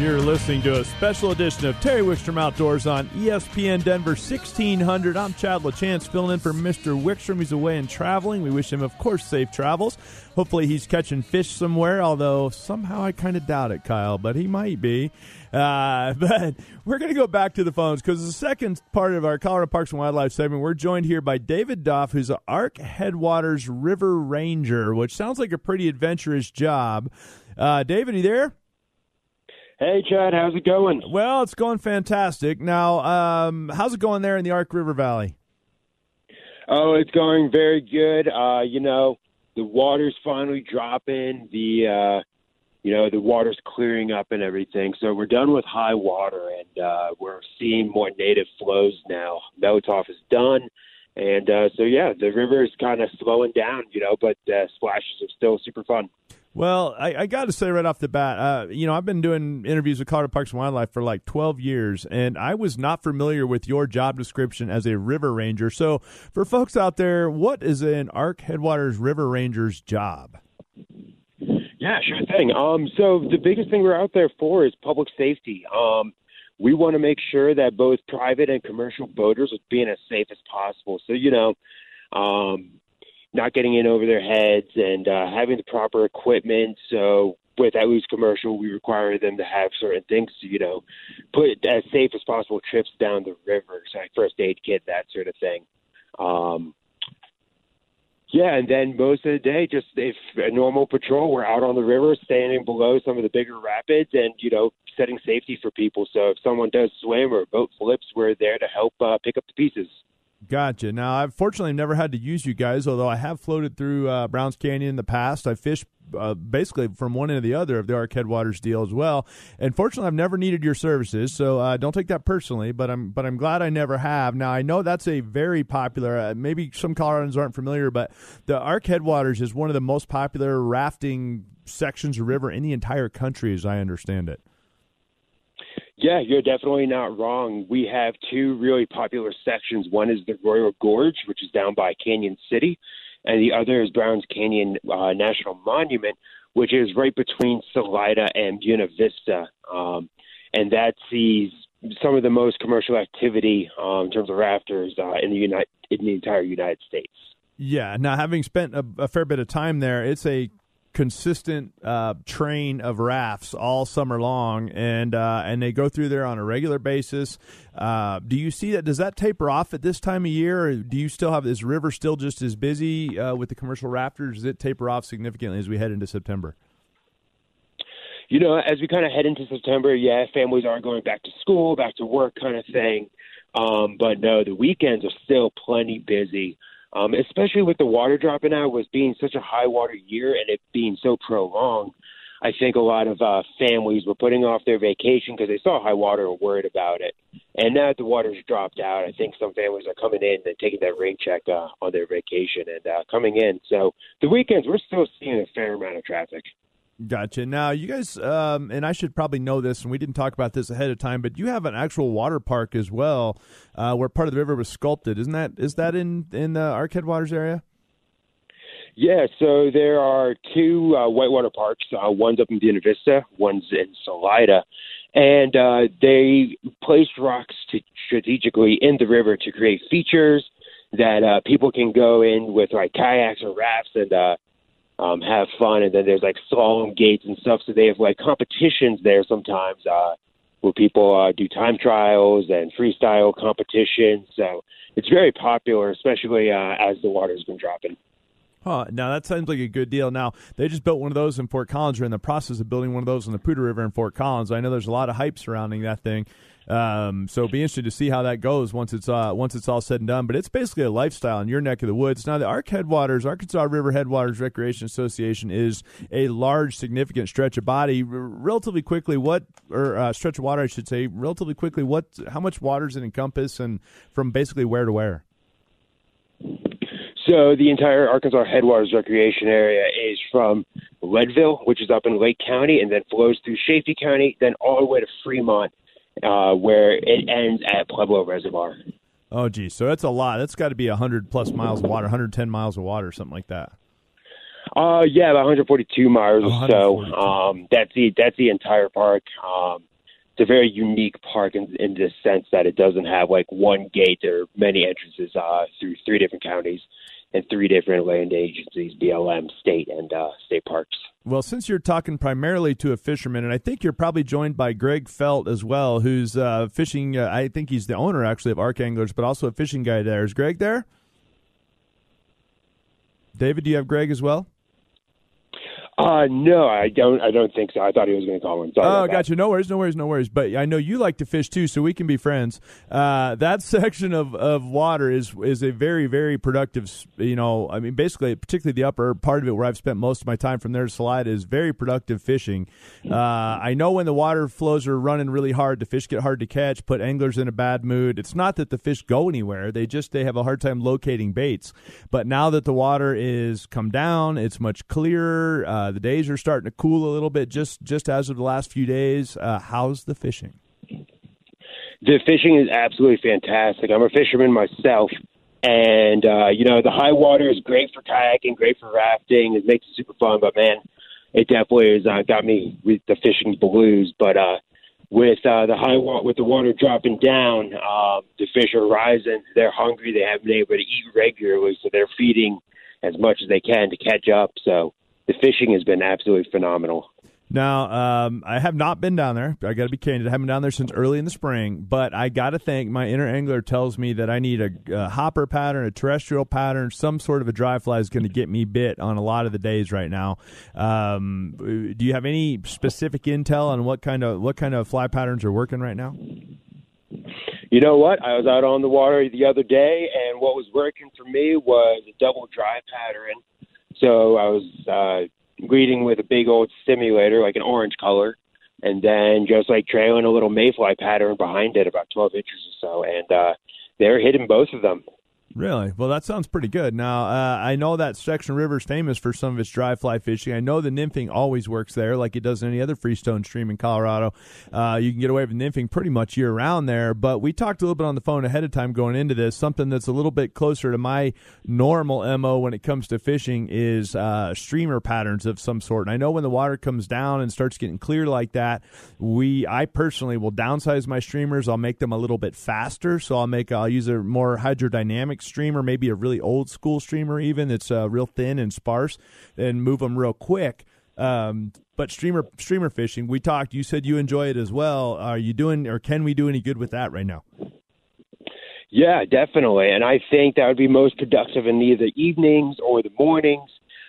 You're listening to a special edition of Terry Wickstrom Outdoors on ESPN Denver 1600. I'm Chad LaChance filling in for Mr. Wickstrom. He's away and traveling. We wish him, of course, safe travels. Hopefully he's catching fish somewhere, although somehow I kind of doubt it, Kyle, but he might be. But we're going to go back to the phones because the second part of our Colorado Parks and Wildlife segment, we're joined here by David Duff, who's an ARC Headwaters River Ranger, which sounds like a pretty adventurous job. David, are you there? Hey, Chad, how's it going? Well, it's going fantastic. Now, how's it going there in the Ark River Valley? Oh, it's going very good. The water's finally dropping. The water's clearing up and everything. So we're done with high water, and we're seeing more native flows now. Melt-off is done. And the river is kind of slowing down, but splashes are still super fun. Well, I got to say right off the bat, I've been doing interviews with Colorado Parks and Wildlife for like 12 years, and I was not familiar with your job description as a river ranger. So for folks out there, what is an ARC Headwaters River Ranger's job? Yeah, sure thing. So the biggest thing we're out there for is public safety. We want to make sure that both private and commercial boaters are being as safe as possible. So, not getting in over their heads and having the proper equipment. So with at least commercial, we require them to have certain things to, put as safe as possible trips down the river, so like first aid kit, that sort of thing. And then most of the day, just if a normal patrol, we're out on the river, standing below some of the bigger rapids and, setting safety for people. So if someone does swim or a boat flips, we're there to help pick up the pieces. Gotcha. Now, I've fortunately never had to use you guys, although I have floated through Browns Canyon in the past. I fished basically from one end to the other of the ARC Headwaters deal as well. And fortunately, I've never needed your services, so don't take that personally. But I'm glad I never have. Now, I know that's a very popular. Maybe some Coloradans aren't familiar, but the ARC Headwaters is one of the most popular rafting sections of river in the entire country, as I understand it. Yeah, you're definitely not wrong. We have two really popular sections. One is the Royal Gorge, which is down by Canyon City, and the other is Browns Canyon National Monument, which is right between Salida and Buena Vista. And that sees some of the most commercial activity in terms of rafters in the entire United States. Yeah. Now, having spent a fair bit of time there, it's a consistent train of rafts all summer long, and they go through there on a regular basis. Do you see that? Does that taper off at this time of year, or do you still have this river still just as busy with the commercial rafters? Does it taper off significantly as we head into September? As we kind of head into September, families are going back to school, back to work kind of thing. But no, the weekends are still plenty busy. Especially with the water dropping out, was being such a high water year and it being so prolonged. I think a lot of families were putting off their vacation because they saw high water and worried about it. And now that the water's dropped out, I think some families are coming in and taking that rain check on their vacation and coming in. So the weekends, we're still seeing a fair amount of traffic. Gotcha. Now, you guys, and I should probably know this, and we didn't talk about this ahead of time, but you have an actual water park as well, where part of the river was sculpted. Is that in the ARC Headwaters area? Yeah, so there are two whitewater parks. One's up in Buena Vista, one's in Salida. And they placed rocks strategically in the river to create features that people can go in with like kayaks or rafts and have fun. And then there's like slalom gates and stuff. So they have like competitions there sometimes where people do time trials and freestyle competitions. So it's very popular, especially as the water's been dropping. Huh. Now, that sounds like a good deal. Now, they just built one of those in Fort Collins. They're in the process of building one of those in the Poudre River in Fort Collins. I know there's a lot of hype surrounding that thing. So it'll be interesting to see how that goes once it's all said and done. But it's basically a lifestyle in your neck of the woods. Now, the ARC Headwaters, Arkansas River Headwaters Recreation Association, is a large, significant stretch of body. Relatively quickly, stretch of water, I should say. Relatively quickly, how much water does it encompass, and from basically where to where? So the entire Arkansas Headwaters Recreation Area is from Leadville, which is up in Lake County, and then flows through Chaffee County, then all the way to Fremont, where it ends at Pueblo Reservoir. Oh, geez. So that's a lot. That's got to be 100-plus miles of water, 110 miles of water, something like that. Yeah, about 142 miles or so. That's the entire park. a very unique park in the sense that it doesn't have like one gate. There are many entrances through 3 different counties and 3 different land agencies, BLM, state, and state parks. Well, since you're talking primarily to a fisherman, and I think you're probably joined by Greg Felt as well, who's fishing. I think he's the owner, actually, of Arc Anglers, but also a fishing guide there. Is Greg there? David, do you have Greg as well? No, I don't think so. I thought he was going to call in. Sorry gotcha. No worries. But I know you like to fish too, so we can be friends. That section of water is a very, very productive. Basically, particularly the upper part of it, where I've spent most of my time from there to Salida, is very productive fishing. I know when the water flows are running really hard, the fish get hard to catch, put anglers in a bad mood. It's not that the fish go anywhere; they have a hard time locating baits. But now that the water is come down, it's much clearer. The days are starting to cool a little bit just as of the last few days. How's the fishing? The fishing is absolutely fantastic. I'm a fisherman myself, and, the high water is great for kayaking, great for rafting. It makes it super fun, but, man, it definitely has got me with the fishing blues. But with the water dropping down, the fish are rising. They're hungry. They haven't been able to eat regularly, so they're feeding as much as they can to catch up. So the fishing has been absolutely phenomenal. Now, I have not been down there. I got to be candid. I haven't been down there since early in the spring, but I got to think my inner angler tells me that I need a hopper pattern, a terrestrial pattern, some sort of a dry fly is going to get me bit on a lot of the days right now. Do you have any specific intel on what kind of fly patterns are working right now? You know what? I was out on the water the other day, and what was working for me was a double dry pattern. So I was leading with a big old stimulator, like an orange color, and then just like trailing a little mayfly pattern behind it, about 12 inches or so, and they're hitting both of them. Really? Well, that sounds pretty good. Now, I know that Section River is famous for some of its dry fly fishing. I know the nymphing always works there like it does in any other freestone stream in Colorado. You can get away with nymphing pretty much year-round there, but we talked a little bit on the phone ahead of time going into this. Something that's a little bit closer to my normal MO when it comes to fishing is streamer patterns of some sort. And I know when the water comes down and starts getting clear like that, I personally will downsize my streamers. I'll make them a little bit faster, so I'll use a more hydrodynamic streamer, maybe a really old school streamer even that's real thin and sparse, and move them real quick. But streamer fishing, we talked, you said you enjoy it as well. Are you doing, or can we do any good with that right now? Yeah, definitely. And I think that would be most productive in either evenings or the mornings.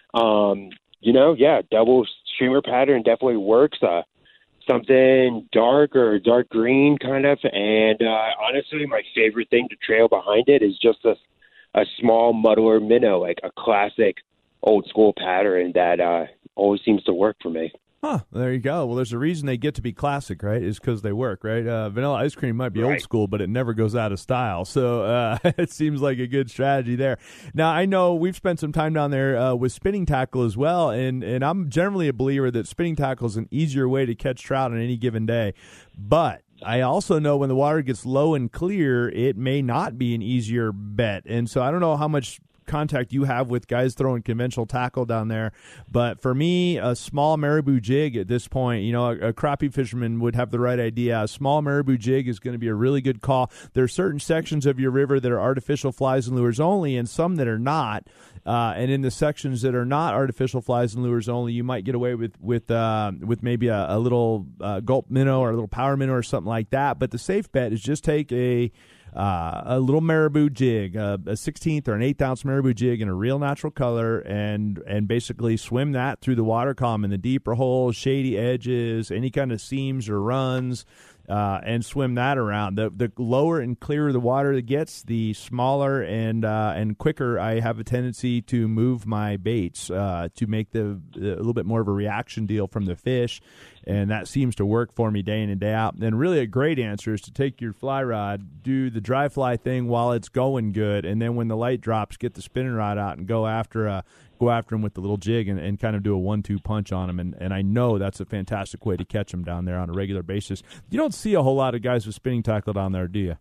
Double streamer pattern definitely works. Something dark or dark green kind of. And honestly, my favorite thing to trail behind it is just a small muddler minnow, like a classic old school pattern that always seems to work for me. Huh, there you go. Well, there's a reason they get to be classic, right? Is because they work, right? Vanilla ice cream might be old school, but it never goes out of style. So it seems like a good strategy there. Now, I know we've spent some time down there with spinning tackle as well, and I'm generally a believer that spinning tackle is an easier way to catch trout on any given day. But I also know when the water gets low and clear, it may not be an easier bet. And so I don't know how much contact you have with guys throwing conventional tackle down there, but for me, a small marabou jig at this point, a crappie fisherman would have the right idea. A small marabou jig is going to be a really good call. There are certain sections of your river that are artificial flies and lures only, and some that are not. And in the sections that are not artificial flies and lures only, you might get away with maybe a little gulp minnow or a little power minnow or something like that. But the safe bet is just take a little marabou jig, a 16th or an 1/8 ounce marabou jig in a real natural color, and basically swim that through the water column in the deeper holes, shady edges, any kind of seams or runs, and swim that around. The lower and clearer the water it gets, the smaller and quicker I have a tendency to move my baits to make a little bit more of a reaction deal from the fish, and that seems to work for me day in and day out. And really a great answer is to take your fly rod, do the dry fly thing while it's going good, and then when the light drops, get the spinning rod out and go after them with the little jig and kind of do a 1-2 punch on them. And I know that's a fantastic way to catch them down there on a regular basis. You don't see a whole lot of guys with spinning tackle down there, do you?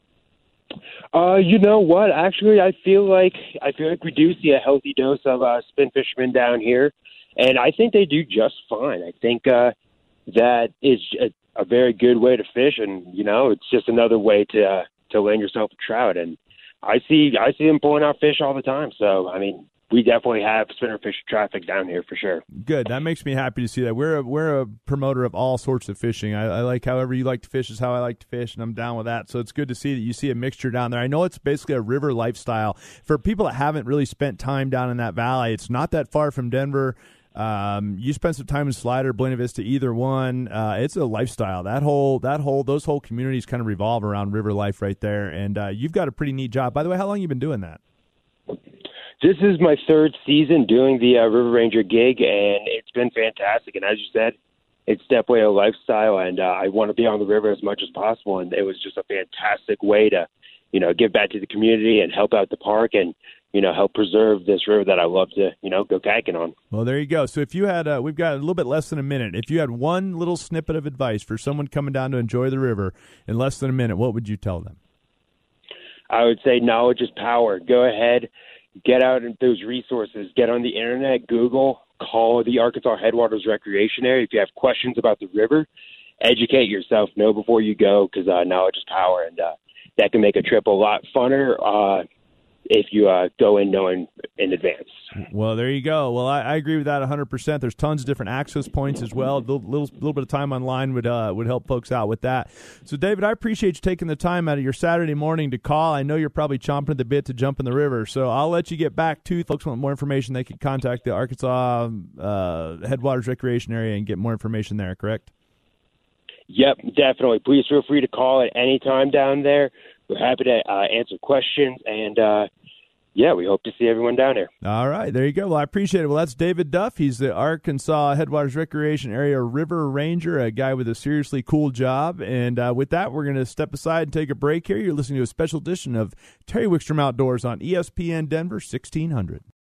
You know what? Actually, I feel like we do see a healthy dose of spin fishermen down here, and I think they do just fine. I think that is a very good way to fish, and it's just another way to land yourself a trout. And I see them pulling out fish all the time. So I mean, we definitely have spinnerfish traffic down here for sure. Good. That makes me happy to see that. We're a promoter of all sorts of fishing. I like however you like to fish is how I like to fish, and I'm down with that. So it's good to see that you see a mixture down there. I know it's basically a river lifestyle. For people that haven't really spent time down in that valley, it's not that far from Denver. You spent some time in Slidell, Buena Vista, either one. It's a lifestyle. Those whole communities kind of revolve around river life right there. And you've got a pretty neat job. By the way, how long have you been doing that? This is my third season doing the River Ranger gig, and it's been fantastic. And as you said, it's definitely a lifestyle, and I want to be on the river as much as possible. And it was just a fantastic way to, give back to the community and help out the park and, help preserve this river that I love to, go kayaking on. Well, there you go. So if you had, we've got a little bit less than a minute. If you had one little snippet of advice for someone coming down to enjoy the river in less than a minute, what would you tell them? I would say knowledge is power. Go ahead. Get out into those resources. Get on the internet, Google, call the Arkansas Headwaters Recreation Area. If you have questions about the river, educate yourself. Know before you go, because knowledge is power, and that can make a trip a lot funner if you go in knowing in advance. Well, there you go. Well, I agree with that 100%. There's tons of different access points as well. A little bit of time online would help folks out with that. So, David, I appreciate you taking the time out of your Saturday morning to call. I know you're probably chomping at the bit to jump in the river, so I'll let you get back to. If folks want more information, they can contact the Arkansas Headwaters Recreation Area and get more information there, correct? Yep, definitely. Please feel free to call at any time down there. We're happy to answer questions, and we hope to see everyone down there. All right, there you go. Well, I appreciate it. Well, that's David Duff. He's the Arkansas Headwaters Recreation Area River Ranger, a guy with a seriously cool job. And with that, we're going to step aside and take a break here. You're listening to a special edition of Terry Wickstrom Outdoors on ESPN Denver 1600.